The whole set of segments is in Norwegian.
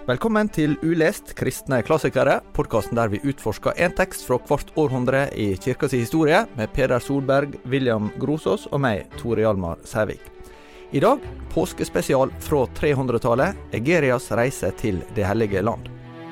Velkommen til Ulest kristne klassikere, podcasten der vi utforsker en tekst fra hvert århundre i kirkas historie, med Peder Solberg, William Grosås og meg, Tore Hjalmar Sævik. I dag, påskespesial fra 300-tallet, Egerias reise til det hellige land.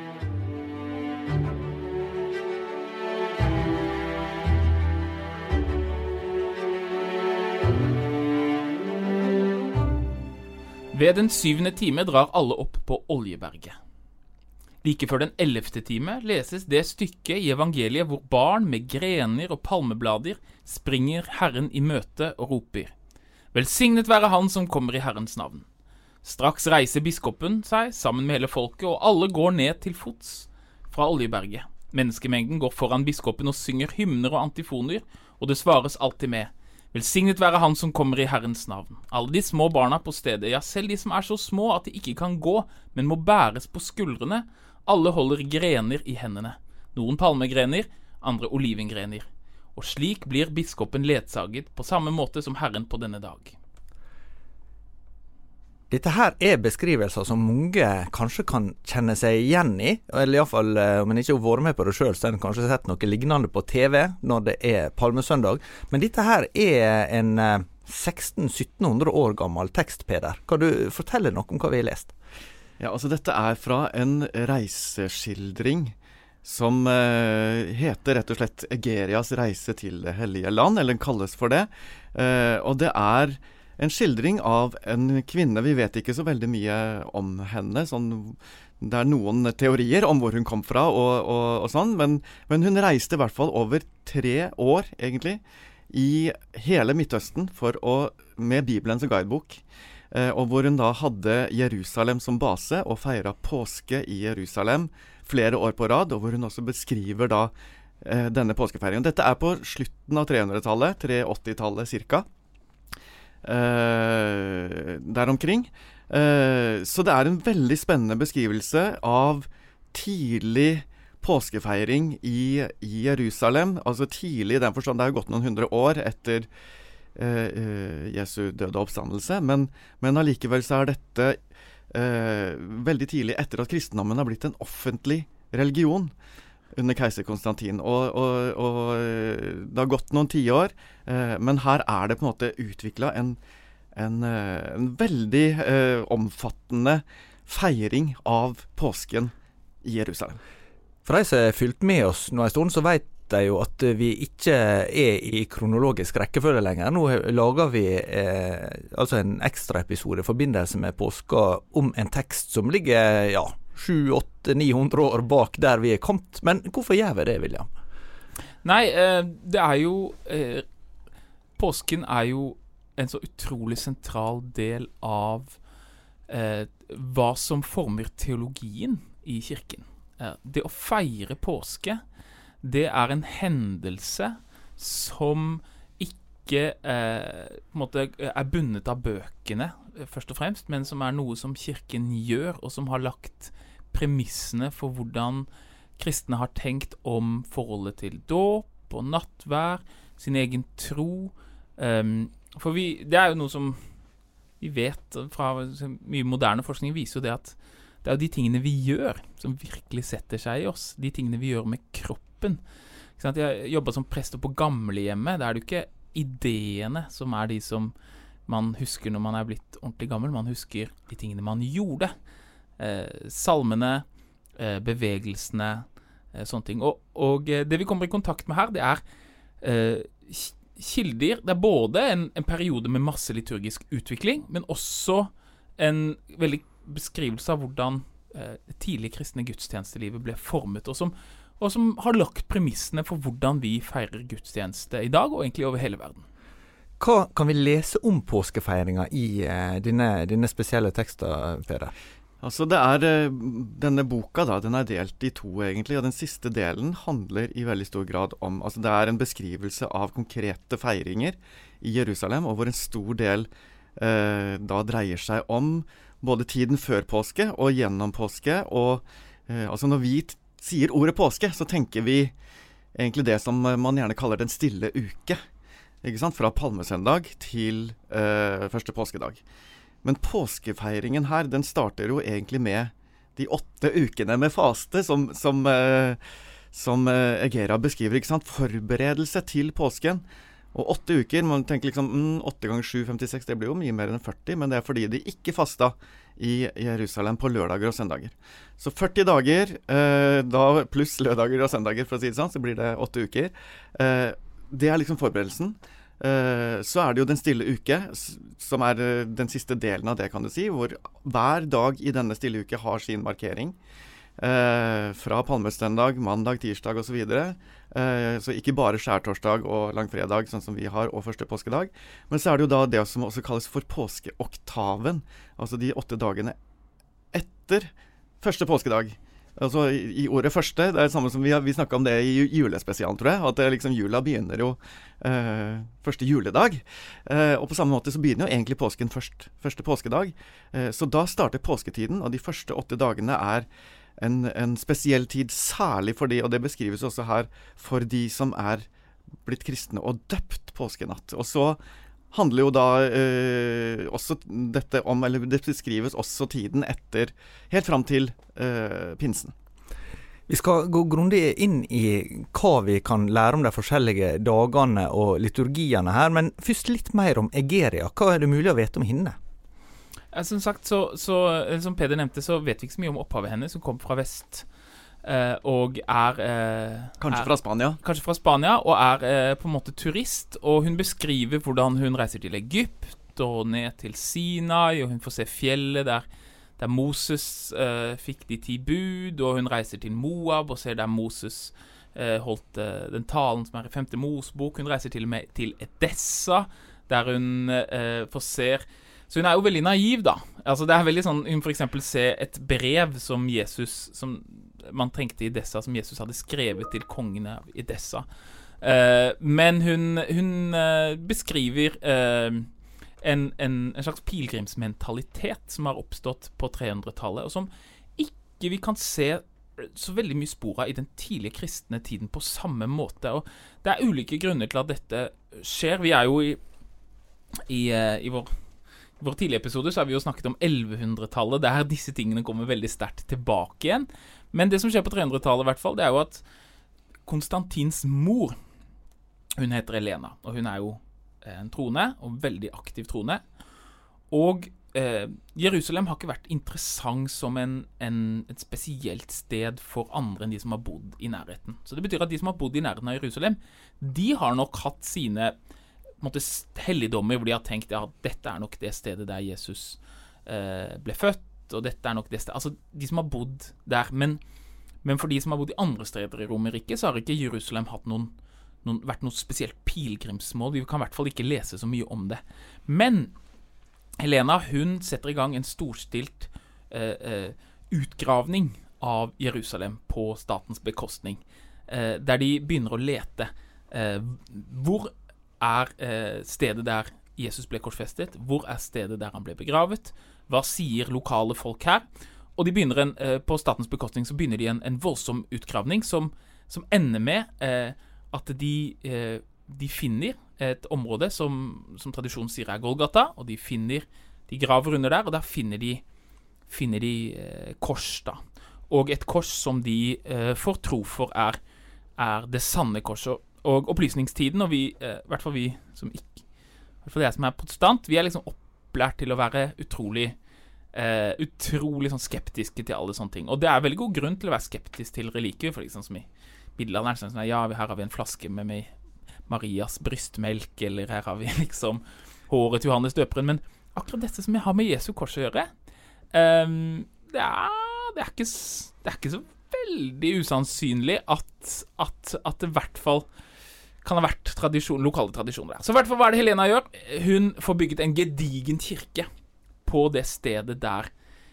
Ved den 7. time drar alle opp på Oljeberget. Like før den 11. time leses det stykket i evangeliet hvor barn med grener og palmeblader springer Herren i møte og roper: «Velsignet være han som kommer i Herrens navn». Straks reiser biskopen seg sammen med hele folket, og alle går ned til fots fra Oljeberget. Menneskemengden går foran biskopen og synger hymner og antifoner, og det svares alltid med: «Velsignet være han som kommer i Herrens navn». Alle de små barna på stedet, ja selv de som er så små at de ikke kan gå, men må bæres på skuldrene, alle holder grener i hendene. Noen palmegrener, andre olivengrener. Og slik blir biskopen ledsaget på samme måte som Herren på denne dag. Dette her er beskrivelser som mange kanskje kan kjenne seg igjen i, eller i hvert fall, om en ikke har vært med på det selv, så har en kanskje sett noe lignende på TV når det er palmesøndag. Men dette her er en 1600-1700 år gammel tekst, Peder. Kan du fortelle noe om hva vi har lest? Ja, altså dette er fra en reiseskildring som heter rett og slett Egerias reise til det hellige land, eller den kalles for det. Og det er en skildring av en kvinne. Vi vet ikke så veldig mye om henne. Det er noen teorier om hvor hun kom fra og sånn, men hun reiste i hvert fall over 3 år, egentlig, i hele Midtøsten med Bibelen som guidebok, og hvor hun da hadde Jerusalem som base og feiret påske i Jerusalem flere år på rad, og hvor hun også beskriver da denne påskefeiringen. Dette er på slutten av 300-tallet, 380-tallet cirka. Der omkring. Så det er en veldig spennende beskrivelse av tidlig påskefeiring i Jerusalem. Altså tidlig i den forstand, det har gått noen 100 år etter Jesu døde oppstandelse, men allikevel så er dette veldig tidlig etter at kristendommen har blitt en offentlig religion under keiser Konstantin, og det har gått noen 10 år, men her er det på en måte utviklet en veldig omfattende feiring av påsken i Jerusalem. For de som har fylt med oss nå en stund, så vet de jo at vi ikke er i kronologisk rekkefølge lenger. Nå lager vi altså en ekstra episode i forbindelse med påska om en tekst som ligger, 700-800-900 år bak der vi er kommet. Men hvorfor gjør vi det, William? Nei, det er jo påsken er jo en så utrolig sentral del av hva som former teologien i kirken. Det å feire påske, det er en hendelse som ikke på en måte er bundet av bøkene, først og fremst, men som er noe som kirken gjør, og som har lagt premissene for hvordan kristne har tenkt om forholdet til dåp og nattvær, sin egen tro. For det er jo noe som vi vet fra mye moderne forskning viser jo det at det er jo de tingene vi gjør som virkelig setter seg i oss, de tingene vi gjør med kroppen. Jeg jobber som prester på gamlehjemmet, der er det jo ikke ideene som er de som man husker når man er blitt ordentlig gammel, man husker de tingene man gjorde. Salmene, bevegelsene, sånne ting. Og det vi kommer i kontakt med her, det er kilder. Det er både en periode med masse liturgisk utvikling, men også en veldig beskrivelse av hvordan tidlig kristne gudstjenestelivet ble formet, og som har lagt premissene for hvordan vi feirer gudstjeneste i dag, og egentlig over hele verden. Hva kan vi lese om påskefeiringa i dine spesielle tekster, Peder? Altså det er, denne boka da, den er delt i 2 egentlig, og den siste delen handler i veldig stor grad om, altså det er en beskrivelse av konkrete feiringer i Jerusalem, og hvor en stor del da dreier seg om både tiden før påske og gjennom påske, og altså når vi sier ordet påske, så tenker vi egentlig det som man gjerne kaller den stille uke, ikke sant? Fra palmesøndag til første påskedag. Men påskefeiringen her, den starter jo egentlig med de 8 ukene med faste som Egeria beskriver, ikke sant? Forberedelse til påsken. Og 8 uker, man tenker liksom 8 ganger 7, 56, det blir jo mye mer enn 40, men det er fordi de ikke fasta i Jerusalem på lørdager og søndager. Så 40 dager, da pluss lørdager og søndager, for å si det sånn, så blir det 8 uker. Det er liksom forberedelsen. Så er det jo den stille uke, som er den siste delen av det, kan du si, hvor hver dag i denne stille uke har sin markering. Fra palmesøndag, mandag, tirsdag og så videre. Så ikke bare skjærtorsdag og langfredag, sånn som vi har, og første påskedag. Men så er det jo da det som også kalles for påskeoktaven. Altså de 8 dagene etter første påskedag. Altså i året første, det er det samme som vi snakket om det i julespesialen, tror jeg. At liksom jula begynner jo første juledag. Og på samme måte så begynner jo egentlig påsken første påskedag. Så da starter påsketiden, og de første 8 dagene er en spesiell tid, særlig for de, og det beskrives også her, for de som er blitt kristne og døpt påskenatt. Og så handler jo da også dette om, eller det beskrives også tiden etter, helt fram til pinsen. Vi skal gå grundig inn i hva vi kan lære om de forskjellige dagene og liturgiene her, men først litt mer om Egeria. Hva er det mulig å vite om henne? Som sagt, så som Peder nevnte, så vet vi ikke så mye om opphavet hennes, som kom fra vest, og Kanskje fra Spania? Kanskje fra Spania, og på en måte turist, og hun beskriver hvordan hun reiser til Egypt, og ned til Sinai, og hun får se fjellet der Moses fikk de 10 bud, og hun reiser til Moab, og ser der Moses holdt den talen som i 5. Mosebok. Hun reiser til og med til Edessa, der hun får ser. Så hun er jo veldig naiv da. Altså det er veldig sånn, hun for eksempel ser et brev som Jesus, som man trengte i Edessa, som Jesus hadde skrevet til kongene av Edessa. Men hun beskriver en slags pilgrimsmentalitet som har oppstått på 300-tallet, og som ikke vi kan se så veldig mye spor av i den tidlige kristne tiden på samme måte. Og det er ulike grunner til at dette skjer. Vi er jo i vår tidlige episode så har vi jo snakket om 1100-tallet, der disse tingene kommer veldig sterkt tilbake igjen. Men det som skjer på 300-tallet i hvert fall, det er jo at Konstantins mor, hun heter Elena, og hun er jo en troende, og veldig aktiv troende. Og Jerusalem har ikke vært interessant som et spesielt sted for andre enn de som har bodd i nærheten. Så det betyr at de som har bodd i nærheten av Jerusalem, de har nok hatt sine helligdommer hvor de har tenkt, ja, dette er nok det stedet der Jesus ble født, og dette er nok det stedet, altså de som har bodd der, men for de som har bodd i andre steder i Romerriket, så har ikke Jerusalem hatt vært noe spesielt pilgrimsmål. Vi kan i hvert fall ikke lese så mye om det. Men Helena, hun setter i gang en storstilt utgravning av Jerusalem på statens bekostning, der de begynner å lete. Hvor stedet der Jesus ble korsfestet? Hvor stedet der han ble begravet? Hva sier lokale folk her? Og de begynner på statens bekostning så begynner de en voldsom utgravning som ender med at de finner et område som tradisjonen sier Golgata, og de graver under der, og der finner de kors da. Og et kors som de får tro for er det sanne korset. Og opplysningstiden, og i hvert fall vi som ikke, i hvert fall jeg som er protestant, vi er liksom opplært til å være utrolig sånn skeptiske til alle sånne ting. Og det er veldig god grunn til å være skeptisk til relikvier, for liksom som i middelalderen, sånn ja, her har vi en flaske med Marias brystmelk, eller her har vi liksom håret til Johannes døperen, men akkurat dette som jeg har med Jesu kors å gjøre, det er ikke så veldig usannsynlig at det i hvert fall kan ha vært lokale tradisjoner der. Så i hvert fall hva er det Helena gjør? Hun får bygget en gedigen kirke på det stedet der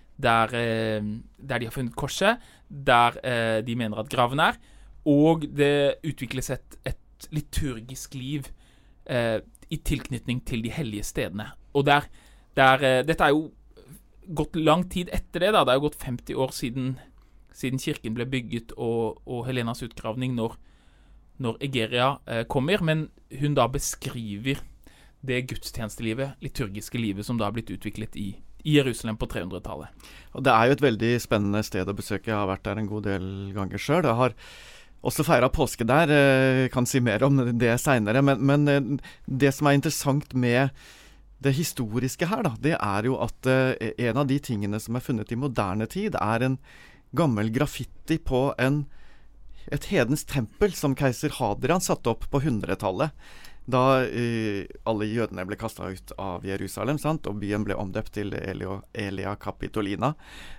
de har funnet korset, der de mener at graven er, og det utvikles et liturgisk liv i tilknytning til de hellige stedene. Og dette er jo gått lang tid etter det da, det er jo gått 50 år siden kirken ble bygget og Helenas utgravning når Egeria kommer, men hun da beskriver det gudstjenestelivet, liturgiske livet som da har blitt utviklet i i Jerusalem på 300-tallet. Og det jo et veldig spennende sted å besøke. Jeg har vært der en god del ganger selv. Jeg har også feiret påske der. Kan si mer om det senere. Men det som interessant med det historiske her, da, det jo at en av de tingene som funnet i moderne tid, en gammel graffiti på et hedens tempel som keiser Hadrian satte opp på 100-tallet. Da alle jødene ble kastet ut av Jerusalem, sant? Og byen ble omdøpt til Aelia Capitolina.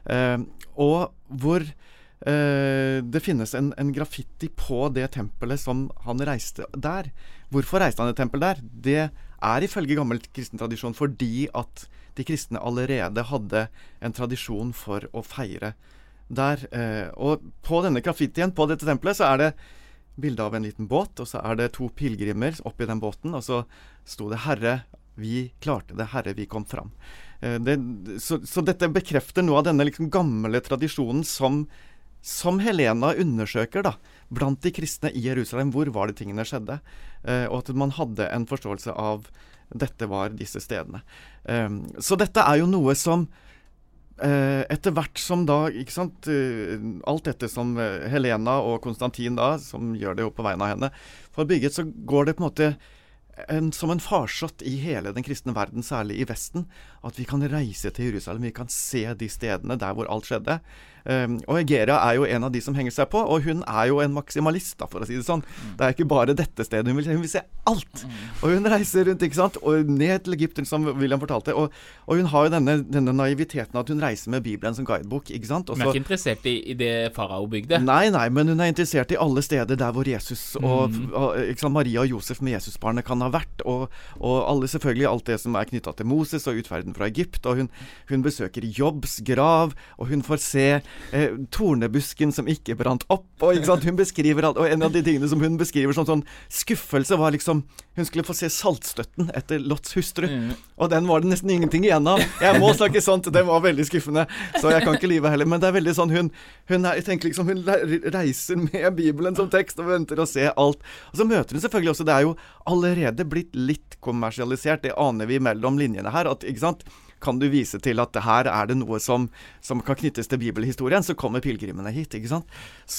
Og hvor det finnes en graffiti på det tempelet som han reiste der. Hvorfor reiste han et tempel der? Det ifølge gammel kristen tradisjon fordi at de kristne allerede hadde en tradisjon for å feire der. Og på denne graffitien, på dette tempelet, så det bilde av en liten båt, og så det 2 pilgrimer oppi den båten, og så sto det 'Herre, vi klarte det, Herre, vi kom fram'. Så dette bekrefter noe av denne liksom gamle tradisjonen som Helena undersøker da, blant de kristne i Jerusalem. Hvor var det tingene skjedde? Og at man hadde en forståelse av dette var disse stedene. Så dette jo noe som etter hvert som da, ikke sant, alt dette som Helena og Konstantin da, som gjør det jo på vegne av henne, får bygget, så går det på en måte som en farsott i hele den kristne verden, særlig i Vesten, at vi kan reise til Jerusalem, vi kan se de stedene der hvor alt skjedde. Og Egeria jo en av de som henger seg på, og hun jo en maksimalist, da, for å si det sånn. Det ikke bare dette stedet, hun vil se alt. Og hun reiser rundt, ikke sant, og ned til Egypten, som William fortalte, og hun har jo denne naiviteten at hun reiser med Bibelen som guidebok, ikke sant? Hun ikke interessert i det farao bygde? Nei, men hun interessert i alle steder der hvor Jesus og ikke sant, Maria og Josef med Jesusbarnet kan ha vært, og alle, selvfølgelig alt det som knyttet til Moses og utferden fra Egypt, og hun besøker Jobbs grav, og hun får se tornebusken som ikke brant opp, og ikke sant, hun beskriver alt, og en av de tingene som hun beskriver som sånn skuffelse var liksom, hun skulle få se saltstøtten etter Lots hustru, og den var det nesten ingenting igjen av. Jeg må snakke sånt, det var veldig skuffende, så jeg kan ikke lyve heller, men det veldig sånn, jeg tenker liksom, hun reiser med Bibelen som tekst og venter å se alt, og så møter hun selvfølgelig også, det jo allerede blitt litt kommersialisert, det aner vi mellom linjene her, at, ikke sant, kan du vise til at her det noe som kan knyttes til bibelhistorien, så kommer pilgrimene hit, ikke sant?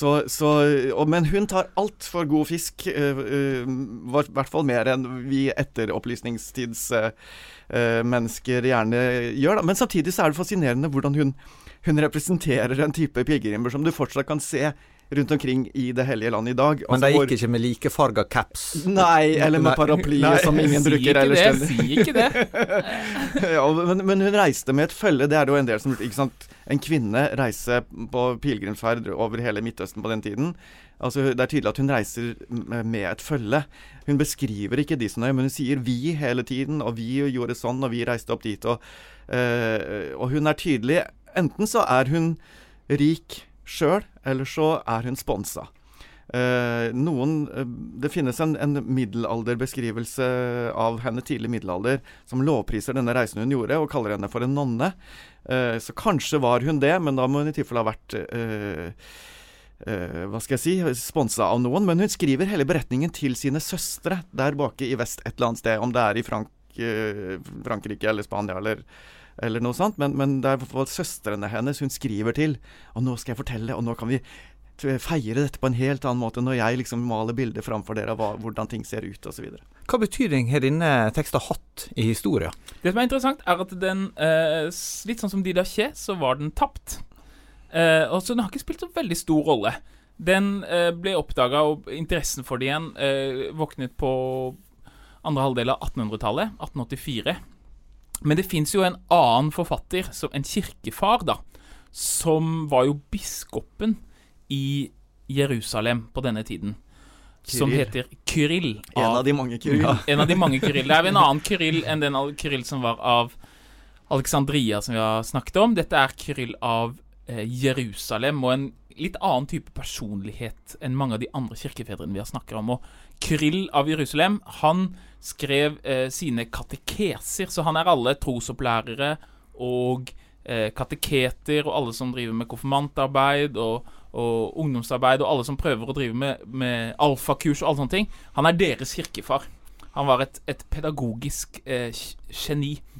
Men hun tar alt for god fisk, i hvert fall mer enn vi etter opplysningstids mennesker gjerne gjør. Da. Men samtidig så det fascinerende hvordan hun representerer en type pilgrimer som du fortsatt kan se rundt omkring i det hellige land i dag. Men de gikk ikke med likefarga caps? Nei, eller med paraplyet som ingen bruker. Sier ikke det. Ja, men hun reiste med et følge. Det jo en del som, ikke sant, en kvinne reiser på pilgrimsferd over hele Midtøsten på den tiden. Altså, det tydelig at hun reiser med et følge. Hun beskriver ikke de som men hun sier vi hele tiden, og vi gjorde sånn, og vi reiste opp dit. Og hun tydelig, enten så hun rik selv, eller så hun sponsa. Det finnes en middelalderbeskrivelse av henne tidlig middelalder, som lovpriser denne reisen hun gjorde, og kaller henne for en nonne. Så kanskje var hun det, men da må hun i tilfelle ha vært hva skal jeg si, sponset av noen, men hun skriver hele beretningen til sine søstre der bak i vest et eller annet sted, om det i Frankrike eller Spania eller noe sånt, men det søstrene hennes hun skriver til, og nå skal jeg fortelle, og nå kan vi feire dette på en helt annen måte når jeg liksom maler bilder framfor dere av hvordan ting ser ut og så videre. Hva betydning har denne teksten hatt i historien? Det som interessant at den, litt sånn som Didache, så var den tapt. Og så den har ikke spilt så veldig stor rolle. Den ble oppdaget, og interessen for det igjen våknet på andre halvdel av 1800-tallet, 1884. Men det finnes jo en annen forfatter, en kirkefar da, som var jo biskopen i Jerusalem på denne tiden, som heter Kyrill. En av de mange Kyrill. Ja, en av de mange Kyrill. Det en annen Kyrill enn den Kyrill som var av Alexandria, som vi har snakket om. Dette Kyrill av Jerusalem, og en litt annen type personlighet enn mange av de andre kirkefedrene vi har snakket om. Og Kyrill av Jerusalem, han skrev sine katekeser, så han alle trosopplærere og kateketer, og alle som driver med konfirmantarbeid og ungdomsarbeid, og alle som prøver å drive med alfakurs og alle sånne ting. Han deres kirkefar. Han var et pedagogisk geni.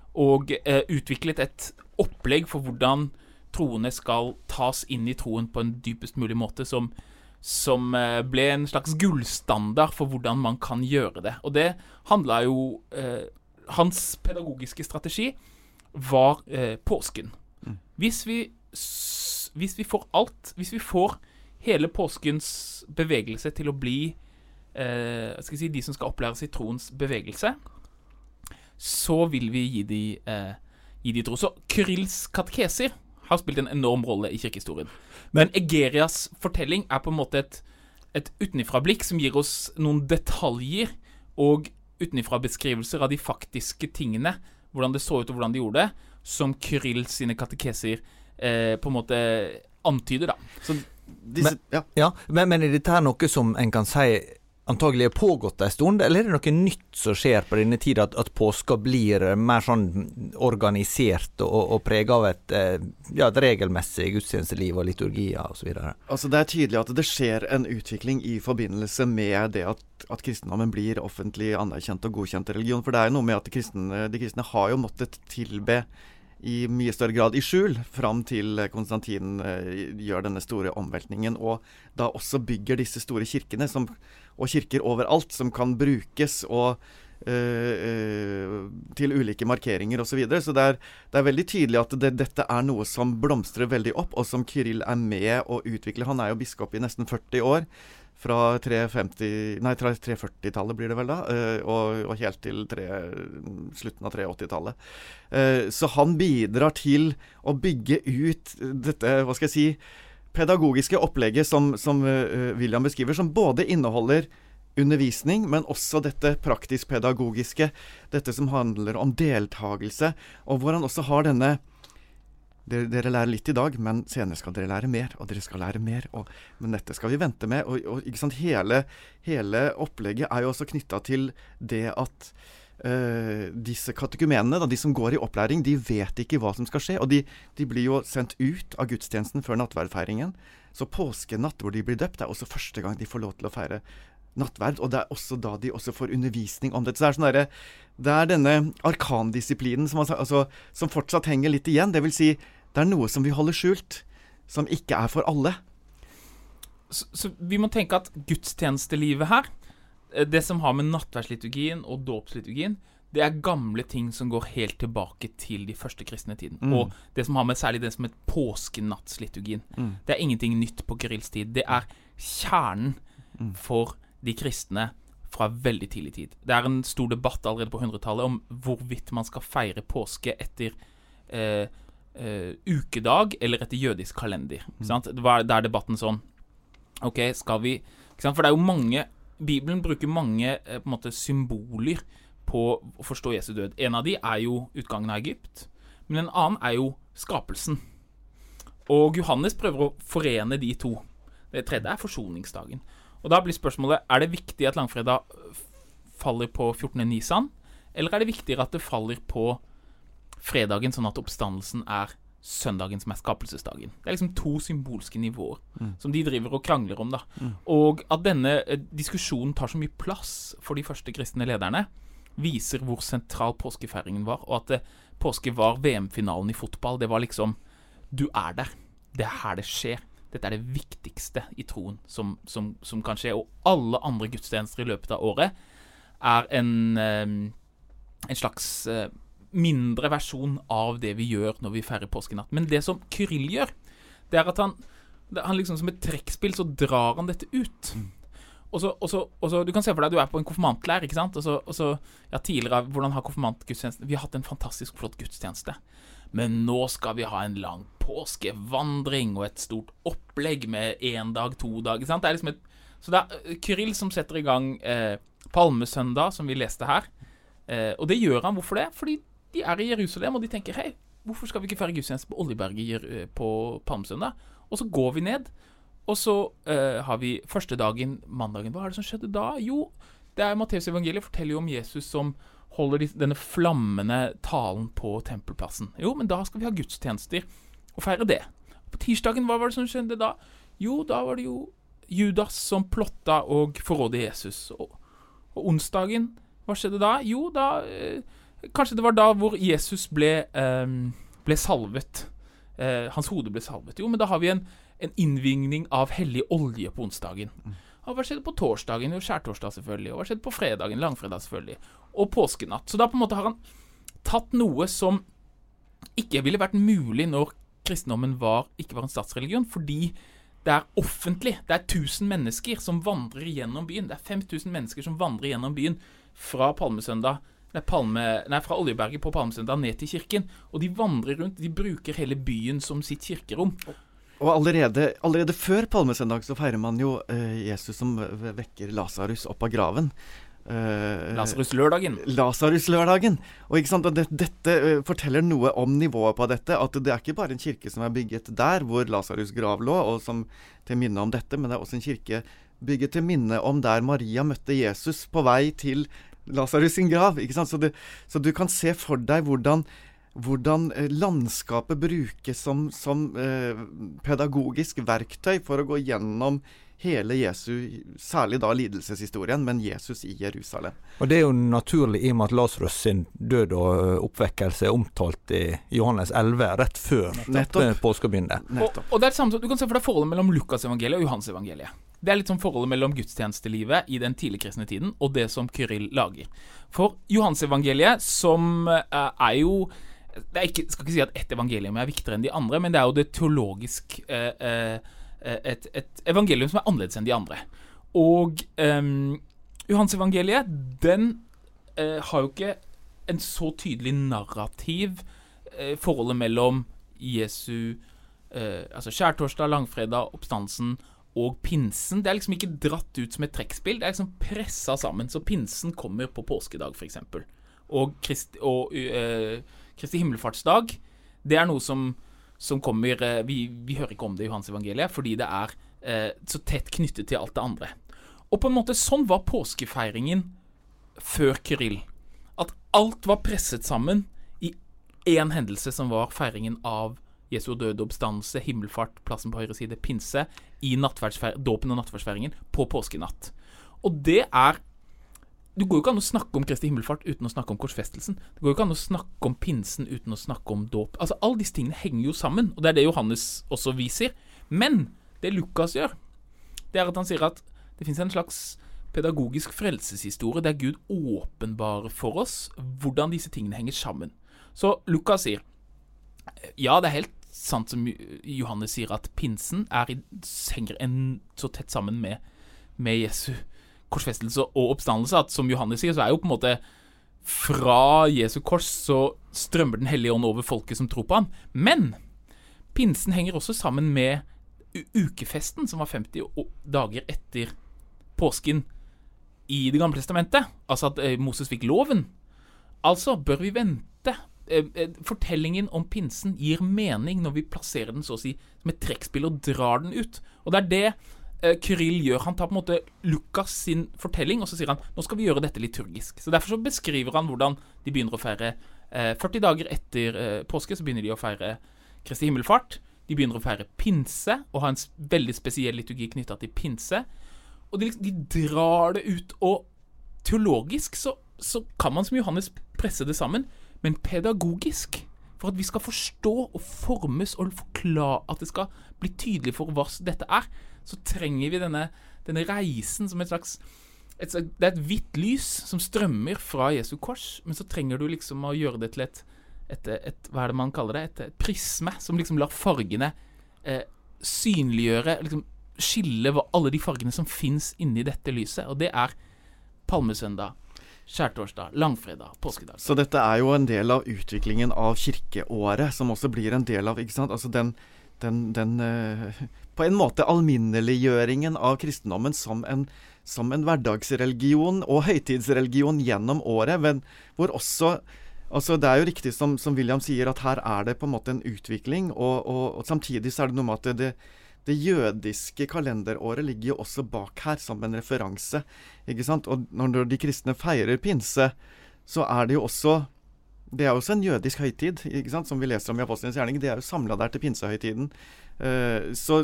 og utviklet et opplegg for hvordan troende skal tas inn i troen på en dypest mulig måte, som ble en slags gullstandard for hvordan man kan gjøre det. Og det handlet jo hans pedagogiske strategi var påsken. Hvis vi får hele påskens bevegelse til å bli de som skal opplæres i troens bevegelse, så vil vi gi de tro. Så Kyrills katekeser har spilt en enorm rolle i kirkehistorien. Men Egerias fortelling på en måte et utenifra blikk som gir oss noen detaljer og utenifra beskrivelser av de faktiske tingene, hvordan det så ut og hvordan de gjorde det, som Kyrill sine katekeser på en måte antyder da. Så men er dette her noe som en kan si antagelig er pågått en stund, eller er det noe nytt som skjer på denne tiden, at påska blir mer sånn organisert og preget av et regelmessig gudstjenesteliv og liturgier og så videre? Altså det er tydelig at det skjer en utvikling i forbindelse med det at kristendommen blir offentlig anerkjent og godkjent religion, for det er jo noe med at de kristne har jo måttet tilbe i mye større grad i skjul, fram til Konstantin gjør denne store omveltningen, og da også bygger disse store kirkene, og kirker overalt, som kan brukes til ulike markeringer og så videre. Så det er veldig tydelig at dette er noe som blomstrer veldig opp, og som Kyrill er med å utvikle. Han er jo biskop i nesten 40 år, fra 340-tallet blir det vel da, og helt til slutten av 380-tallet. Så han bidrar til å bygge ut dette, hva skal jeg si, pedagogiske opplegget som William beskriver, som både inneholder undervisning, men også dette praktisk-pedagogiske, dette som handler om deltagelse, og hvor han også har denne dere lærer litt i dag, men senere skal dere lære mer, og dere skal lære mer, men dette skal vi vente med, og ikke sant, hele opplegget er jo også knyttet til det at disse katekumenene, de som går i opplæring, de vet ikke hva som skal skje, og de blir jo sendt ut av gudstjenesten før nattverdfeiringen, så påskenatt hvor de blir døpt, er også første gang de får lov til å feire nattverd, og det er også da de også får undervisning om dette. Så det er denne arkandisiplinen som fortsatt henger litt igjen, det vil si, det er noe som vi holder skjult, som ikke er for alle. Så vi må tenke at gudstjenestelivet her, det som har med nattverdsliturgien og dåpsliturgien, det er gamle ting som går helt tilbake til de første kristne tiden. Og det som har med særlig det som er påskenattsliturgien. Det er ingenting nytt på Kyrills tid. Det er kjernen for de kristne fra veldig tidlig tid. Det er en stor debatt allerede på 100-tallet om hvorvidt man skal feire påske etter ukedag eller etter jødisk kalender. Det er debatten sånn, ok, skal vi, for det er jo mange, Bibelen bruker mange på en måte symboler på å forstå Jesu død. En av de er jo utgangen av Egypt, men en annen er jo skapelsen. Og Johannes prøver å forene de to. Det tredje er forsoningsdagen. Og da blir spørsmålet, er det viktig at langfredag faller på 14. Nisan, eller er det viktigere at det faller på fredagen, sånn at oppstandelsen er søndagen som er skapelsesdagen? Det er liksom to symbolske nivåer som de driver og krangler om da. Og at denne diskusjonen tar så mye plass for de første kristne lederne, viser hvor sentral påskefeiringen var, og at påske var VM-finalen i fotball. Det var liksom, du er der. Det er her det skjer. Dette er det viktigste i troen som kan skje, og alle andre gudstjenester i løpet av året er en slags mindre versjon av det vi gjør når vi feirer påskenatt. Men det som Kyrill gjør, det er at han liksom som et trekkspill så drar han dette ut. Og så du kan se for deg, du er på en konfirmantleir, ikke sant? Og så tidligere, hvordan har konfirmantgudstjeneste? Vi har hatt en fantastisk flott gudstjeneste. Men nå skal vi ha en lang påskevandring og et stort opplegg med 1 dag, 2 dager, ikke sant? Det er liksom så det er Kyrill som setter i gang Palmesøndag, som vi leste her. Og det gjør han. Hvorfor det? Fordi de er i Jerusalem, og de tenker, hei, hvorfor skal vi ikke feire gudstjeneste på Oljeberget på Palmesøndag? Og så går vi ned, og så har vi første dagen, mandagen. Hva er det som skjedde da? Jo, det er Matteus evangeliet forteller jo om Jesus som holder denne flammende talen på tempelplassen. Jo, men da skal vi ha gudstjenester og feire det. På tirsdagen, hva var det som skjedde da? Jo, da var det jo Judas som plotta og forrådde Jesus. Og onsdagen, hva skjedde da? Jo, da Kanskje det var da hvor Jesus ble salvet. Hans hode ble salvet. Jo, men da har vi en innvingning av hellig olje på onsdagen. Og hva skjedde på torsdagen? Jo, skjærtorsdag selvfølgelig. Og hva skjedde på fredagen? Langfredag selvfølgelig. Og påskenatt. Så da på en måte har han tatt noe som ikke ville vært mulig når kristendommen ikke var en statsreligion, fordi det er offentlig. Det er 1000 mennesker som vandrer gjennom byen. Det er 5000 mennesker som vandrer gjennom byen fra fra Oljeberget på Palmesøndag ned til kirken. Og de vandrer rundt, de bruker hele byen som sitt kirkerom. Og allerede før Palmesøndag så feirer man jo Jesus som vekker Lazarus opp av graven. Lazarus-lørdagen. Lazarus-lørdagen. Og ikke sant, dette forteller noe om nivået på dette, at det er ikke bare en kirke som er bygget der hvor Lazarus grav lå, og som til minne om dette, men det er også en kirke bygget til minne om der Maria møtte Jesus på vei til Lazarus sin grav, ikke sant? Så du kan se for deg hvordan landskapet brukes som pedagogisk verktøy for å gå gjennom hele særlig da lidelseshistorien, men Jesus i Jerusalem. Og det er jo naturlig i og med at Lazarus sin død og oppvekkelse er omtalt i Johannes 11, rett før påskebegynner. Og det er det samme, du kan se for deg forholdet mellom Lukas evangeliet og Johans evangeliet. Det er litt sånn forholdet mellom gudstjenestelivet i den tidligkristne tiden og det som Kyrill lager. For Johans evangeliet, som er jo skal ikke si at ett evangelium er viktigere enn de andre, men det er jo det teologisk et evangelium som er annerledes enn de andre. Og Johans evangeliet, den har jo ikke en så tydelig narrativ forholdet mellom Jesu altså skjærtorsdag, langfredag, oppstandelsen og pinsen. Det er liksom ikke dratt ut som et trekkspill, det er liksom presset sammen. Så pinsen kommer på påskedag for eksempel. Og Kristi himmelfartsdag, det er noe som kommer, vi hører ikke om det i Johans evangeliet, fordi det er så tett knyttet til alt det andre. Og på en måte sånn var påskefeiringen før Kyrill. At alt var presset sammen i en hendelse som var feiringen av Jesu døde oppstandelse, himmelfart, plassen på høyre side, pinse, i dåpen og nattverdsfeiringen på påskenatt. Og det går jo ikke an å snakke om Kristi himmelfart uten å snakke om korsfestelsen. Det går jo ikke an å snakke om pinsen uten å snakke om dåp. Altså, alle disse tingene henger jo sammen, og det er det Johannes også viser. Men det Lukas gjør, det er at han sier at det finnes en slags pedagogisk frelseshistorie der Gud åpenbarer for oss hvordan disse tingene henger sammen. Så Lukas sier, ja, det er helt sant som Johannes sier, at pinsen henger så tett sammen med Jesu korsfestelse og oppstandelse, at som Johannes sier, så er jo på en måte fra Jesu kors så strømmer den hellige ånd over folket som tror på han. Men pinsen henger også sammen med ukefesten, som var 50 dager etter påsken i Det gamle testamentet. Altså at Moses fikk loven. Altså bør vi vente. Fortellingen om pinsen gir mening når vi plasserer den så å si som et trekkspill og drar den ut. Og det er det Kyrill gjør. Han tar på en måte Lukas sin fortelling, og så sier han, nå skal vi gjøre dette liturgisk. Så derfor så beskriver han hvordan de begynner å feire 40 dager etter påske, så begynner de å feire Kristi himmelfart. De begynner å feire pinse, og har en veldig spesiell liturgi knyttet til pinse. Og de drar det ut, og teologisk så kan man som Johannes presse det sammen, men pedagogisk, for at vi skal forstå og formes og forklare at det skal bli tydelig for hva dette så trenger vi denne reisen som det er et hvitt lys som strømmer fra Jesu kors, men så trenger du liksom å gjøre det til hva er det man kaller det, et prisme som liksom lar fargene synliggjøre, liksom skille alle de fargene som finnes inni dette lyset, og det er Palmesøndag, skjærtorsdag, langfredag, påskedag. Så dette er jo en del av utviklingen av kirkeåret, som også blir en del av, ikke sant? Altså den på en måte alminneliggjøringen av kristendommen som en hverdagsreligion og høytidsreligion gjennom året, men hvor også, altså det er jo riktig som William sier, at her er det på en måte en utvikling, og samtidig så er det noe med at det jødiske kalenderåret ligger jo også bak her som en referanse, ikke sant? Og når de kristne feirer pinse, så er det jo også, det er også en jødisk høytid, ikke sant? Som vi leser om i Apostlenes gjerning, det er jo samlet der til pinsehøytiden. Så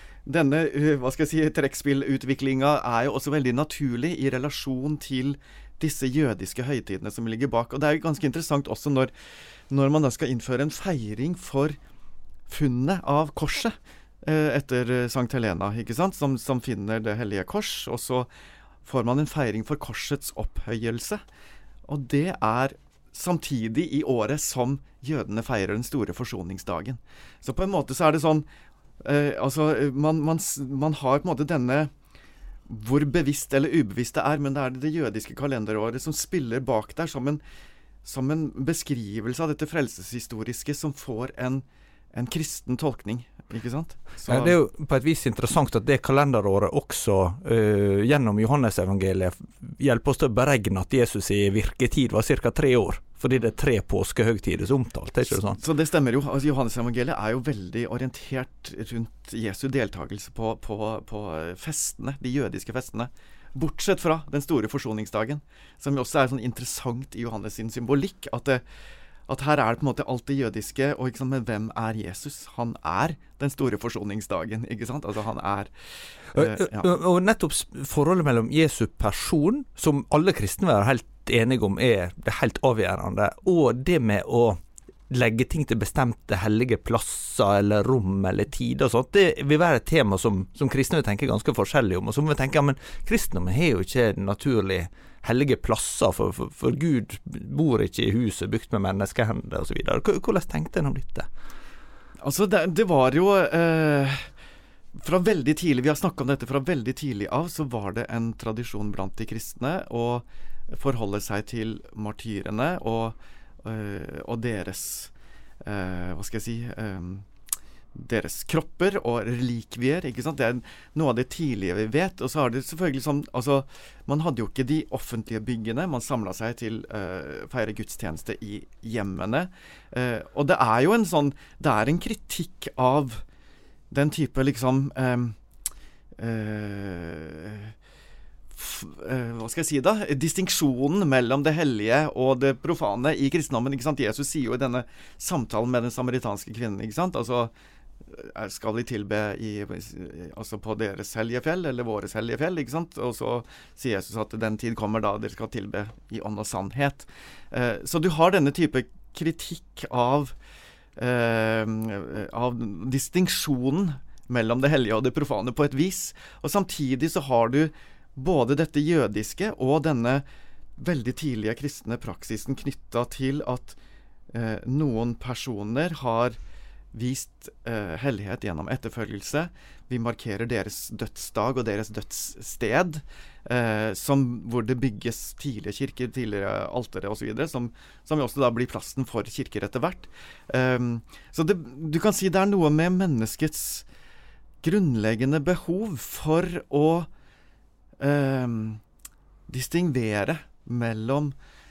denne, hva skal jeg si, trekkspillutviklingen er jo også veldig naturlig i relasjon til disse jødiske høytidene som ligger bak. Og det er jo ganske interessant også når man da skal innføre en feiring for funnet av korset etter Sankt Helena, ikke sant? Som finner det hellige kors, og så får man en feiring for korsets opphøyelse. Og det er samtidig i året som jødene feirer den store forsoningsdagen. Så på en måte så er det sånn, man har på en måte denne, hvor bevisst eller ubevisst det er, men det er det jødiske kalenderåret som spiller bak der som en beskrivelse av dette frelseshistoriske som får en kristen tolkning, ikke sant? Så det er jo på et vis interessant at det kalenderåret også gjennom Johannes-evangeliet hjelper oss til å beregne at Jesus i virketid var ca. 3 år, fordi det er 3 påskehøgtider som omtalt, er ikke det sånn? Så det stemmer jo. Altså, Johannes-evangeliet er jo veldig orientert rundt Jesu deltakelse på festene, de jødiske festene. Bortsett fra den store forsoningsdagen, som jo også er sånn interessant i Johannes sin symbolikk, at her er det på en måte alt det jødiske, og ikke sant, men hvem er Jesus? Han er den store forsoningsdagen, ikke sant? Altså han er og nettopp forholdet mellom Jesu person, som alle kristne er helt enige om er det helt avgjørende, og det med å legge ting til bestemte hellige plasser eller rom eller tider og sånt, det vil være et tema som kristne vil tenke ganske forskjellig om, og som vil tenke, ja, men kristendommen har jo ikke naturlig hellige plasser, for Gud bor ikke i huset bygd med menneskehender og så videre. Hvordan tenkte en om dette? Altså, det var jo fra veldig tidlig, vi har snakket om dette fra veldig tidlig av, så var det en tradisjon blant de kristne å forholde seg til martyrene og deres hva skal jeg si deres kropper og relikvier, ikke sant? Det er noe av det tidlige vi vet, og så har det selvfølgelig sånn, altså man hadde jo ikke de offentlige byggene, man samlet seg til feire gudstjeneste i hjemmene, og det er jo det er en kritikk av den type liksom hva skal jeg si da? Distinksjonen mellom det hellige og det profane i kristendommen, ikke sant? Jesus sier jo i denne samtalen med den samaritanske kvinnen, ikke sant? Altså, skal vi tilbe altså på deres hellige fjell, eller våres hellige fjell, ikke sant? Og så sier Jesus at den tid kommer da dere skal tilbe i ånd og sannhet. Så du har denne type kritikk av distinksjonen mellom det hellige og det profane på et vis, og samtidig så har du både dette jødiske og denne veldig tidlige kristne praksisen knyttet til at noen personer har vist hellighet gjennom etterfølgelse. Vi markerer deres dødsdag og deres dødssted, hvor det bygges tidlige kirker, tidligere altere og så videre, som jo også da blir plassen for kirker etter hvert. Så du kan si det er noe med menneskets grunnleggende behov for å distingvere mellom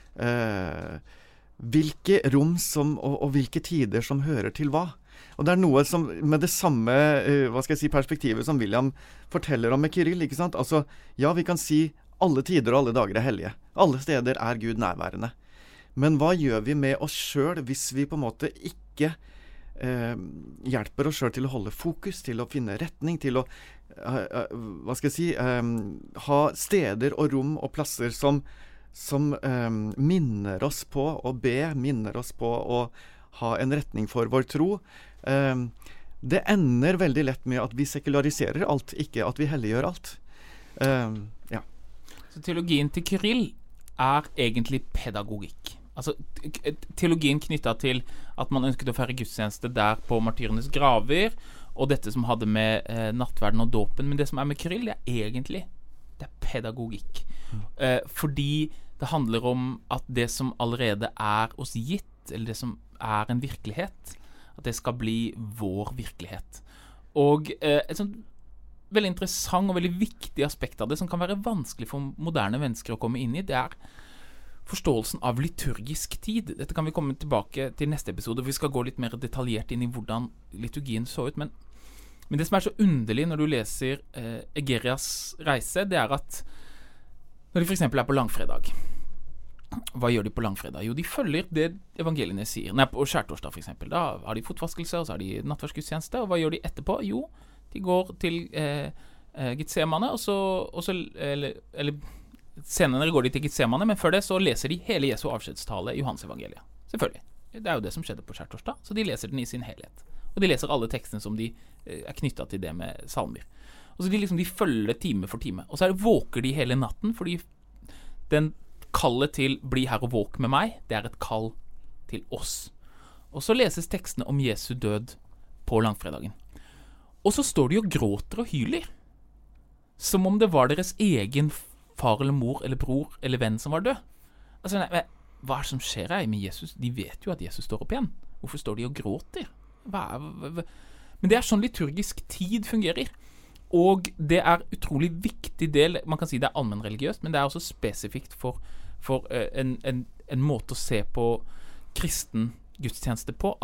hvilke rom og hvilke tider som hører til hva. Og det er noe som, med det samme hva skal jeg si, perspektivet som William forteller om med Kyrill, ikke sant? Altså, ja, vi kan si alle tider og alle dager er hellige. Alle steder er Gud nærværende. Men hva gjør vi med oss selv hvis vi på en måte ikke hjelper oss selv til å holde fokus, til å finne retning, til å hva skal jeg si, ha steder og rom og plasser som minner oss på å be, minner oss på å ha en retning for vår tro. Det ender veldig lett med at vi sekulariserer alt, ikke at vi helliggjør alt. Ja. Så teologien til Kyrill er egentlig pedagogikk. Altså, teologien knyttet til at man ønsket å feire gudstjeneste der på martyrenes graver, og dette som hadde med nattverden og dåpen, men det som er med Kyrill, det er egentlig pedagogikk. Fordi det handler om at det som allerede er oss gitt, eller det som er en virkelighet, at det skal bli vår virkelighet. Og et sånt veldig interessant og veldig viktig aspekt av det, som kan være vanskelig for moderne mennesker å komme inn i, det er forståelsen av liturgisk tid. Dette kan vi komme tilbake til neste episode, for vi skal gå litt mer detaljert inn i hvordan liturgien så ut. Men det som er så underlig når du leser Egerias reise, det er at når de for eksempel er på langfredag, hva gjør de på langfredag? Jo, de følger det evangeliene sier. Nei, på skjærtorsdag for eksempel, da har de fotvaskelse, og så har de nattverdsgudstjeneste, og hva gjør de etterpå? Jo, de går til Getsemane, og så eller senere går de til Getsemane, men før det så leser de hele Jesu avskjedstale i Johans evangeliet. Selvfølgelig. Det er jo det som skjedde på skjærtorsdag, så de leser den i sin helhet. Og de leser alle tekstene som de er knyttet til det med salmer. Og så de følger time for time. Og så våker de hele natten, fordi den kallet til «Bli her og våk med meg», det er et kall til oss. Og så leses tekstene om Jesu død på langfredagen. Og så står de og gråter og hyler, som om det var deres egen far eller mor eller bror eller venn som var død. Altså, hva det som skjer her med Jesus? De vet jo at Jesus står opp igjen. Hvorfor står de og gråter? Men det er sånn liturgisk tid fungerer. Og det er utrolig viktig del, man kan si det er allmennreligiøst, men det er også spesifikt for en måte å se på kristen gudstjeneste på,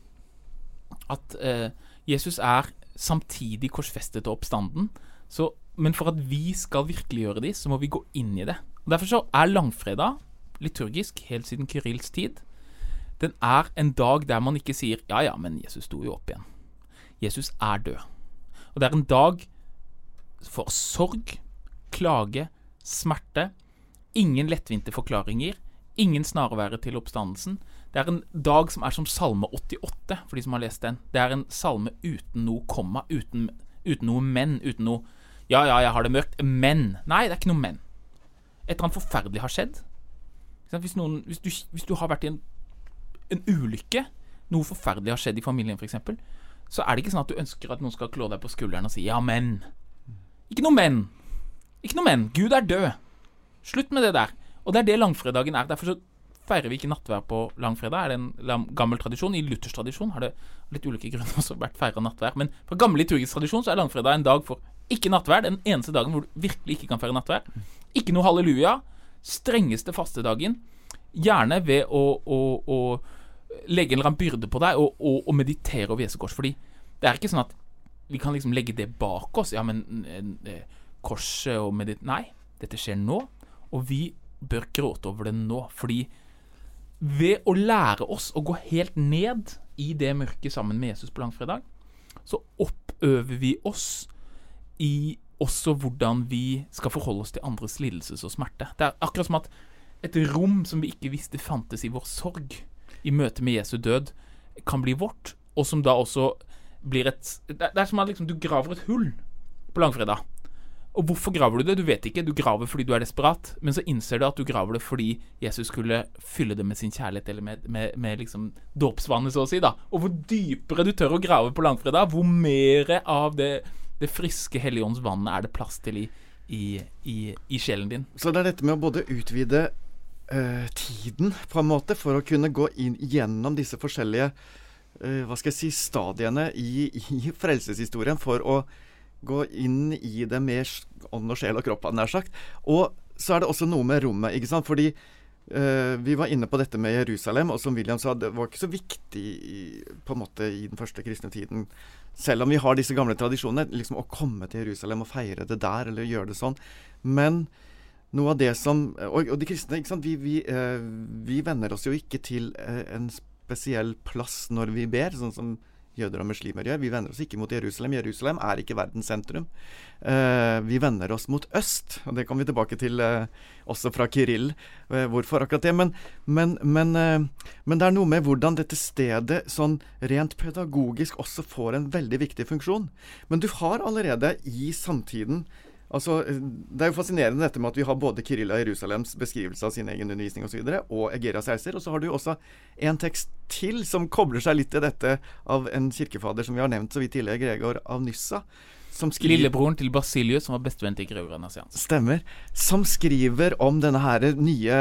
at Jesus er samtidig korsfestet og oppstanden, men for at vi skal virkelig gjøre det, så må vi gå inn i det. Og derfor så er langfredag, liturgisk, helt siden Kyrills tid, den er en dag der man ikke sier, ja, men Jesus sto jo opp igjen. Jesus er død. Og det er en dag for sorg, klage, smerte, ingen lettvinte forklaringer, ingen snarvære til oppstandelsen. Det er en dag som er som salme 88, for de som har lest den. Det er en salme uten noe komma, uten noe men, uten noe, ja, jeg har det mørkt, men. Nei, det er ikke noe men. Et eller annet forferdelig har skjedd. Hvis du har vært i en ulykke, noe forferdelig har skjedd i familien for eksempel, så er det ikke sånn at du ønsker at noen skal klå deg på skulderen og si, ja, men. Ikke noe men. Ikke noe men. Gud er død. Slutt med det der. Og det er det langfredagen er. Derfor så feirer vi ikke nattvær på langfredag. Er det en gammel tradisjon? I Luthers tradisjon har det litt ulike grunner også vært feiret nattvær. Men fra gammel liturgisk tradisjon så er langfredag en dag for ikke nattvær. Den eneste dagen hvor du virkelig ikke kan feire nattvær. Ikke noe halleluja. Strengeste fastedagen. Gjerne ved å legge en eller annen byrde på deg og meditere over Jesu kors. Fordi det er ikke sånn at vi kan liksom legge det bak oss. Ja, men korset og nei, dette skjer nå. Og vi bør gråte over det nå. Fordi ved å lære oss å gå helt ned i det mørket sammen med Jesus på langfredag, så oppøver vi oss i også hvordan vi skal forholde oss til andres lidelses og smerte. Det er akkurat som at et rom som vi ikke visste fantes i vår sorg, i møte med Jesu død, kan bli vårt, og som da også blir det er som at liksom, du graver et hull på langfredag. Og hvorfor graver du det? Du vet ikke. Du graver fordi du er desperat, men så innser du at du graver det fordi Jesus skulle fylle det med sin kjærlighet, eller med liksom dåpsvannet, så å si da. Og hvor dypere du tør å grave på langfredag, hvor mer av det friske Helligånds vannet er det plass til i sjelen din. Så det er dette med å både utvide tiden på en måte, for å kunne gå inn gjennom disse forskjellige stadiene i frelseshistorien, for å gå inn i det med ånd og sjel og kropp, nær sagt. Og så er det også noe med rommet, ikke sant? Fordi vi var inne på dette med Jerusalem, og som William sa, det var ikke så viktig på en måte i den første kristne tiden, selv om vi har disse gamle tradisjonene, liksom å komme til Jerusalem og feire det der, eller gjøre det sånn. Men noe av det som, og de kristne, ikke sant? Vi venner oss jo ikke til en spesiell plass når vi ber, sånn som jøder og muslimer gjør. Vi vender oss ikke mot Jerusalem. Jerusalem er ikke verdens sentrum. Vi vender oss mot øst, og det kommer vi tilbake til også fra Kyrill. Hvorfor akkurat det? Men det er noe med hvordan dette stedet sånn rent pedagogisk også får en veldig viktig funksjon. Men du har allerede i samtiden, altså, det er jo fascinerende dette med at vi har både Kyrill av Jerusalems beskrivelse av sin egen undervisning og så videre, og Egerias reiser, og så har du også en tekst til som kobler seg litt til dette av en kirkefader som vi har nevnt så vidt tidligere, Gregor av Nyssa, som skriver... Lillebroren til Basilius, som var bestevenn til Gregor Nazianz. Stemmer. Som skriver om denne her nye,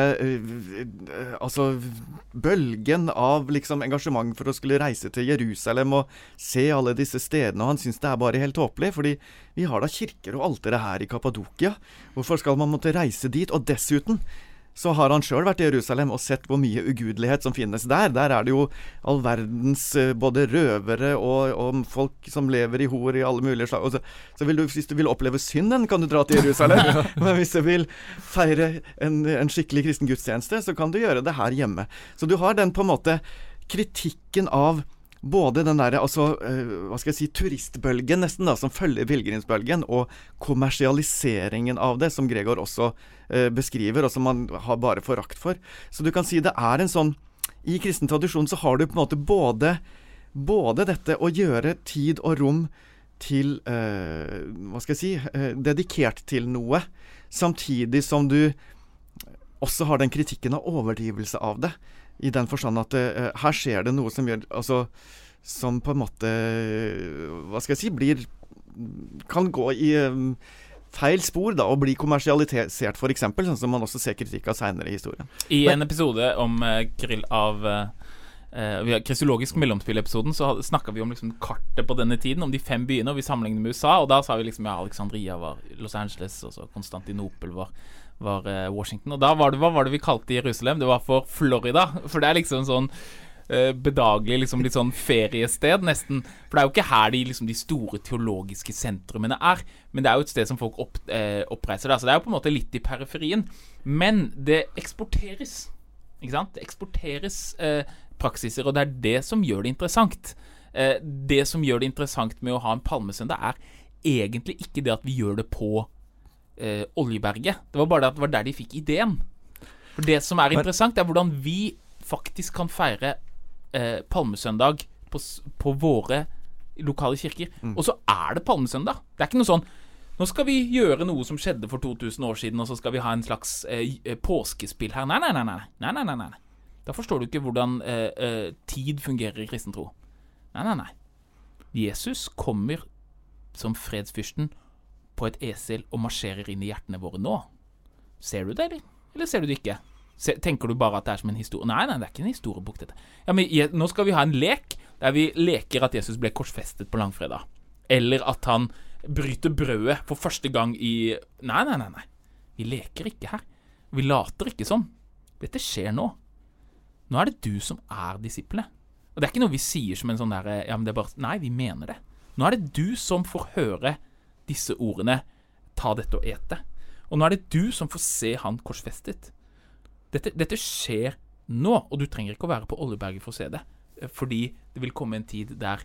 altså bølgen av liksom engasjement for å skulle reise til Jerusalem og se alle disse stedene, og han synes det er bare helt håpelig, fordi vi har da kirker og altere her i Kappadokia. Hvorfor skal man måtte reise dit? Og dessuten så har han selv vært i Jerusalem og sett hvor mye ugudelighet som finnes der. Der er det jo all verdens både røvere og folk som lever i hor i alle mulige slag. Så hvis du vil oppleve synden, kan du dra til Jerusalem. Men hvis du vil feire en skikkelig kristen gudstjeneste, så kan du gjøre det her hjemme. Så du har den på en måte kritikken av både den der, altså, hva skal jeg si, turistbølgen nesten da, som følger pilgrimsbølgen, og kommersialiseringen av det, som Gregor også beskriver, og som man har bare forakt for. Så du kan si det en sånn, i kristen tradisjon så har du på en måte både dette å gjøre tid og rom til, hva skal jeg si, dedikert til noe, samtidig som du også har den kritikken av overdrivelse av det, i den forstand at her skjer det noe som gjør, altså, som på en måte, hva skal jeg si, kan gå i feil spor da, og bli kommersialisert for eksempel, sånn som man også ser kritikk av senere i historien. I en episode om Kirill av kristologisk mellomspill-episoden, så snakket vi om liksom kartet på denne tiden, om de 5 byene, og vi sammenlignet med USA, og da sa vi liksom, ja, Alexandria var Los Angeles, og så Konstantinopel var Washington, og da hva var det vi kalte Jerusalem? Det var for Florida, for det liksom sånn bedagelig, liksom litt sånn feriested nesten, for det jo ikke her liksom de store teologiske sentrumene men det jo et sted som folk oppreiser der, så det jo på en måte litt i periferien, men det eksporteres, ikke sant? Det eksporteres praksiser, og det det som gjør det interessant. Det som gjør det interessant med å ha en palmesøndag egentlig ikke det at vi gjør det på Oljeberget. Det var bare det at det var der de fikk ideen. For det som interessant hvordan vi faktisk kan feire palmesøndag på våre lokale kirker. Og så det palmesøndag. Det ikke noe sånn, nå skal vi gjøre noe som skjedde for 2000 år siden, og så skal vi ha en slags påskespill her. Nei. Da forstår du ikke hvordan tid fungerer i kristen tro. Nei. Jesus kommer som fredsfyrsten på et esel og marsjerer inn i hjertene våre nå. Ser du det, eller ser du det ikke? Tenker du bare at det som en historie? Nei, det ikke en historiebok dette. Ja, men nå skal vi ha en lek, der vi leker at Jesus ble korsfestet på langfredag. Eller at han bryter brødet for første gang i... Nei. Vi leker ikke her. Vi later ikke sånn. Dette skjer nå. Nå det du som disiplene. Og det ikke noe vi sier som en sånn der... Ja, men det bare... Nei, vi mener det. Nå det du som får høre disse ordene, ta dette og ete. Og nå det du som får se han korsfestet. Dette skjer nå, og du trenger ikke å være på Oljeberget for å se det, fordi det vil komme en tid der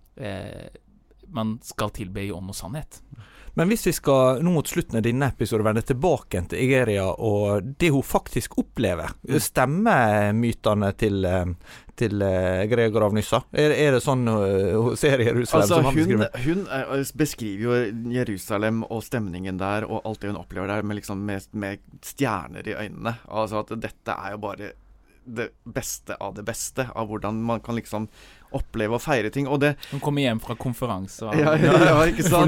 man skal tilbe i ånd og sannhet. Men hvis vi skal nå mot slutten av denne episoden vende tilbake til Egeria og det hun faktisk opplever, stemmer mytene til Gregor av Nyssa? Det sånn hun ser Jerusalem altså, som han beskriver? Hun beskriver jo Jerusalem og stemningen der, og alt det hun opplever der, med stjerner i øynene. Altså at dette jo bare det beste av det beste, av hvordan man kan liksom oppleve og feire ting. Og det, hun kommer hjem fra konferanse. Ja, ikke sant?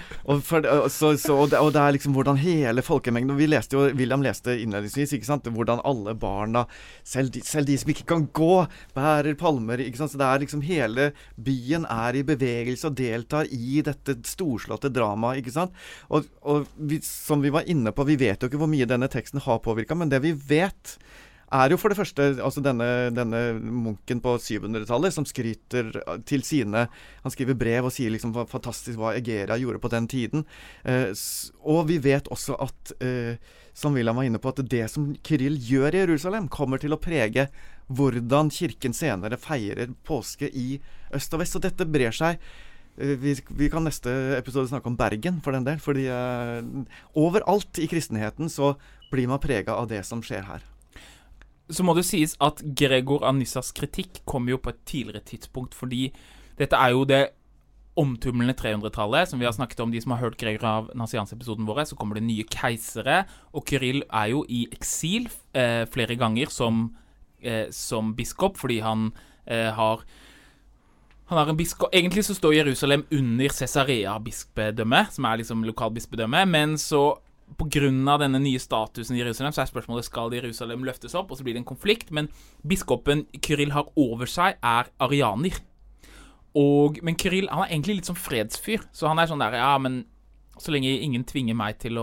Og det liksom hvordan hele folkemengden, William leste innledningsvis, ikke sant? Hvordan alle barna, selv de som ikke kan gå, bærer palmer, ikke sant? Så det liksom hele byen i bevegelse og deltar i dette storslåtte dramaet, ikke sant? Og som vi var inne på, vi vet jo ikke hvor mye denne teksten har påvirket, men det vi vet jo for det første altså denne munken på 700-tallet som skryter til sine, han skriver brev og sier liksom hva fantastisk hva Egeria gjorde på den tiden, og vi vet også at som William var inne på, at det som Kirill gjør i Jerusalem kommer til å prege hvordan kirken senere feirer påske i øst og vest, og dette brer seg. Vi kan neste episode snakke om Bergen for den del, fordi overalt i kristenheten så blir man preget av det som skjer her. Så må det sies at Gregor av Nyssas kritikk kom jo på et tidligere tidspunkt, fordi dette jo det omtumlende 300-tallet, som vi har snakket om, de som har hørt Gregor av Nazians-episoden våre, så kommer det nye keisere, og Kirill jo i eksil flere ganger som biskop, fordi han har en biskop. Egentlig så står Jerusalem under Caesarea bispedømme, som liksom lokalbispedømme, men så på grunn av denne nye statusen i Jerusalem, så spørsmålet skal Jerusalem løftes opp, og så blir det en konflikt, men biskopen Kirill har over seg arianer. Men Kirill, han egentlig litt som fredsfyr, så han sånn der, ja, men så lenge ingen tvinger meg til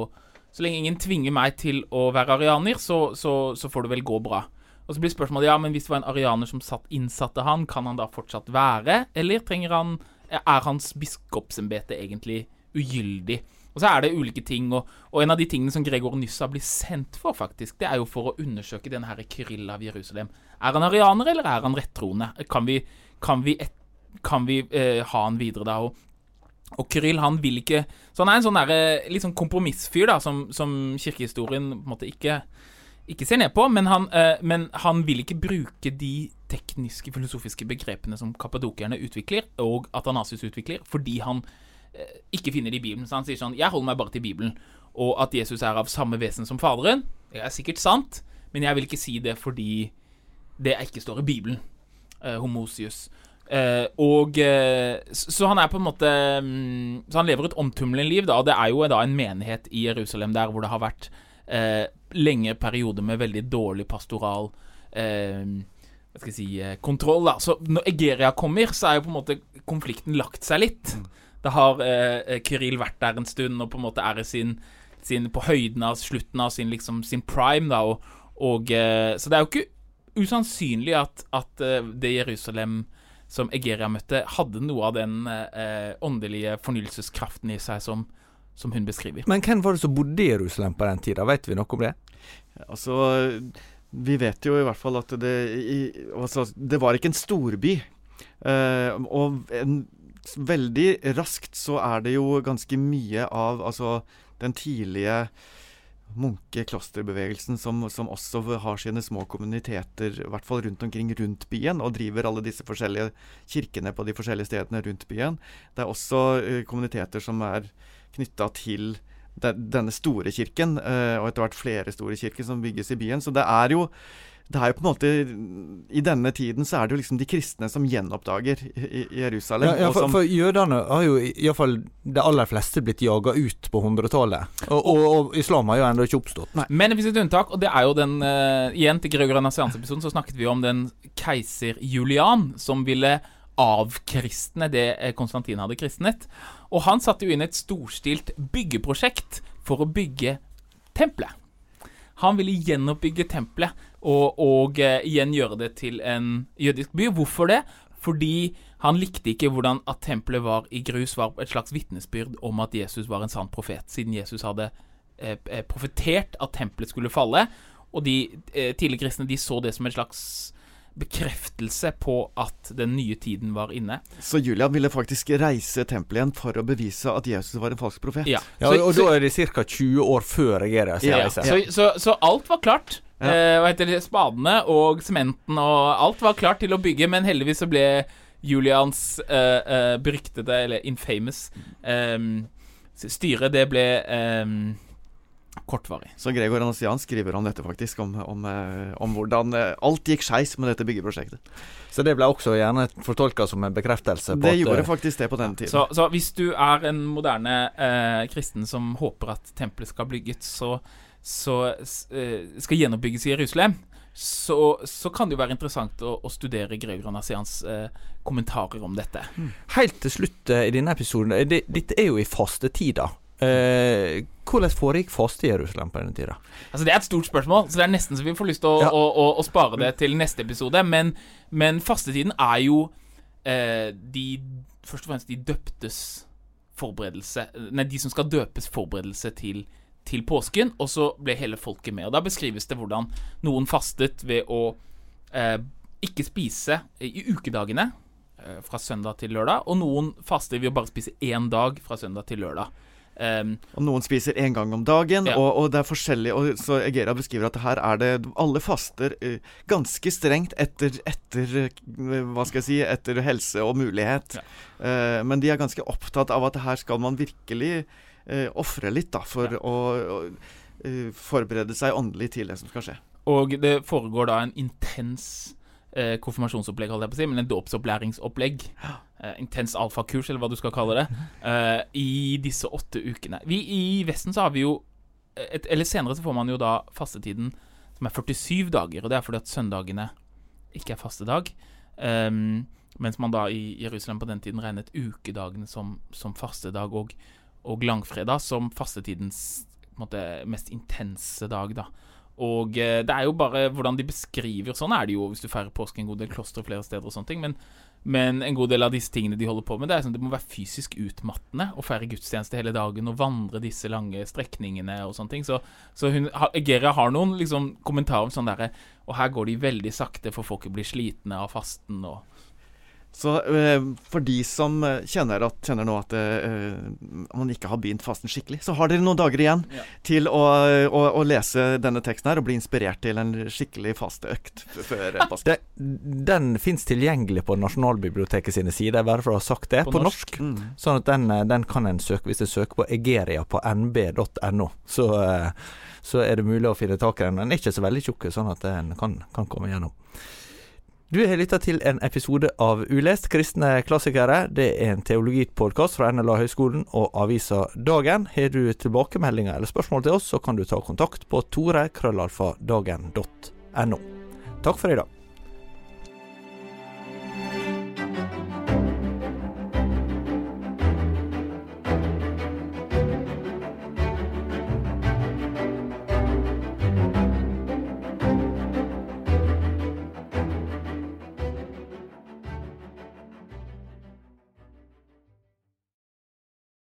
å være arianer, så får det vel gå bra. Og så blir spørsmålet, ja, men hvis det var en arianer som innsatte han, kan han da fortsatt være, eller hans biskopsembete egentlig ugyldig? Og så det ulike ting, og en av de tingene som Gregor Nyssa blir sendt for faktisk, det jo for å undersøke denne her Kyrill av Jerusalem. Han arianer, eller han rettroende? Kan vi ha han videre da? Og Kyrill, han vil ikke... Så han en sånn der, litt sånn kompromissfyr da, som kirkehistorien på en måte ikke ser ned på, men han vil ikke bruke de tekniske, filosofiske begrepene som kappadokerne utvikler, og Athanasius utvikler, fordi han ikke finner det i Bibelen. Så han sier sånn, jeg holder meg bare til Bibelen, og at Jesus av samme vesen som Faderen, det sikkert sant, men jeg vil ikke si det fordi det ikke står i Bibelen, homosius. Så han på en måte, så han lever et omtumlende liv da, og det jo da en menighet i Jerusalem der, hvor det har vært lengre perioder med veldig dårlig pastoral hva skal jeg si, kontroll da. Så når Egeria kommer, så jo på en måte konflikten lagt seg litt. Da har Kyrill vært der en stund, og på en måte i sin på høyden av slutten av sin prime da, så det jo ikke usannsynlig at det Jerusalem som Egeria møtte, hadde noe av den åndelige fornyelseskraften i seg som hun beskriver. Men hvem var det som bodde i Jerusalem på den tiden? Vet vi noe om det? Altså, vi vet jo i hvert fall at det var ikke en storby. Og veldig raskt så det jo ganske mye av den tidlige munkeklosterbevegelsen som også har sine små kommuniteter, i hvert fall rundt omkring rundt byen, og driver alle disse forskjellige kirkene på de forskjellige stedene rundt byen. Det også kommuniteter som knyttet til denne store kirken, og etter hvert flere store kirker som bygges i byen. Så det jo på en måte, i denne tiden så det jo liksom de kristne som gjenoppdager i Jerusalem. Ja, for jødene har jo i hvert fall de aller fleste blitt jaget ut på 100-tallet, og islam har jo enda ikke oppstått. Nei. Men det finnes et unntak, og det jo den, igjen til Gregor Nazianz-episoden, så snakket vi om den keiser Julian, som ville avkristne det Konstantin hadde kristnet, og han satte jo inn et storstilt byggeprosjekt for å bygge tempelet. Han ville gjenoppbygge tempelet og igjen gjøre det til en jødisk by. Hvorfor det? Fordi han likte ikke hvordan at tempelet var i grus, var et slags vittnesbyrd om at Jesus var en sann profet, siden Jesus hadde profetert at tempelet skulle falle, og de tidlige kristne, de så det som en slags bekreftelse på at den nye tiden var inne. Så Julian ville faktisk reise tempelet igjen for å bevise at Jesus var en falsk profet? Ja, og da det ca. 20 år før Egeria. Så alt var klart. Hva heter det? Spadene og sementen og alt var klart til å bygge, men heldigvis så ble Julians beryktede, eller infamous styre, det ble kortvarig. Så Gregor Nazianz skriver om dette faktisk, om hvordan alt gikk skeis med dette byggeprosjektet. Så det ble også gjerne fortolket som en bekreftelse på det gjorde faktisk det på denne tiden. Så hvis du en moderne kristen som håper at tempelet skal bygges, så skal gjenoppbygges i Jerusalem, så kan det jo være interessant å studere Gregor Nazianz kommentarer om dette. Helt til slutt i denne episoden, dette jo i fastetida. Hvordan foregikk faste i Jerusalem på denne tiden? Altså det et stort spørsmål, så det nesten så vi får lyst til å spare det til neste episode, men fastetiden jo først og fremst de døptes forberedelse, de som skal døpes forberedelse til påsken, og så ble hele folket med, og da beskrives det hvordan noen fastet ved å ikke spise i ukedagene fra søndag til lørdag, og noen faster ved å bare spise en dag fra søndag til lørdag. Og noen spiser en gang om dagen, og det forskjellig, og så Egeria beskriver at her det alle faster ganske strengt etter hva skal jeg si, etter helse og mulighet, men de ganske opptatt av at her skal man virkelig offre litt da, for å forberede seg åndelig til det som skal skje. Og det foregår da en intens konfirmasjonsopplegg, holdt jeg på å si, men en dåpsopplæringsopplegg, intens alfakurs, eller hva du skal kalle det, i disse 8 ukene. I Vesten så har vi jo, eller senere så får man jo da fastetiden som 47 dager, og det fordi at søndagene ikke fastedag, mens man da i Jerusalem på den tiden regnet ukedagene som fastedag, og langfredag som fastetidens på en måte, mest intense dag da. Og det jo bare hvordan de beskriver, sånn det jo hvis du feirer påske en god del kloster flere steder og sånne ting, men en god del av disse tingene de holder på med, det sånn, det må være fysisk utmattende å feire gudstjeneste hele dagen og vandre disse lange strekningene og sånne ting, så Egeria har noen liksom, kommentarer om sånn der, og her går de veldig sakte for folk blir slitne av fasten og Så for de som kjenner nå at man ikke har begynt fasten skikkelig, så har dere noen dager igjen til å lese denne teksten her og bli inspirert til en skikkelig fasteøkt før påske. Den finnes tilgjengelig på Nasjonalbiblioteket sine sider, bare for å ha sagt det, på norsk. Sånn at den kan en søke, hvis en søker på Egeria på nb.no, så det mulig å finne tak i den. Den ikke så veldig tjukk, sånn at den kan komme gjennom. Du har lyttet til en episode av Ulest kristne klassikere. Det en teologipodcast fra NLA Høgskolen og avisa Dagen. Har du tilbakemeldinger eller spørsmål til oss, så kan du ta kontakt på tore@dagen.no. Takk for i dag.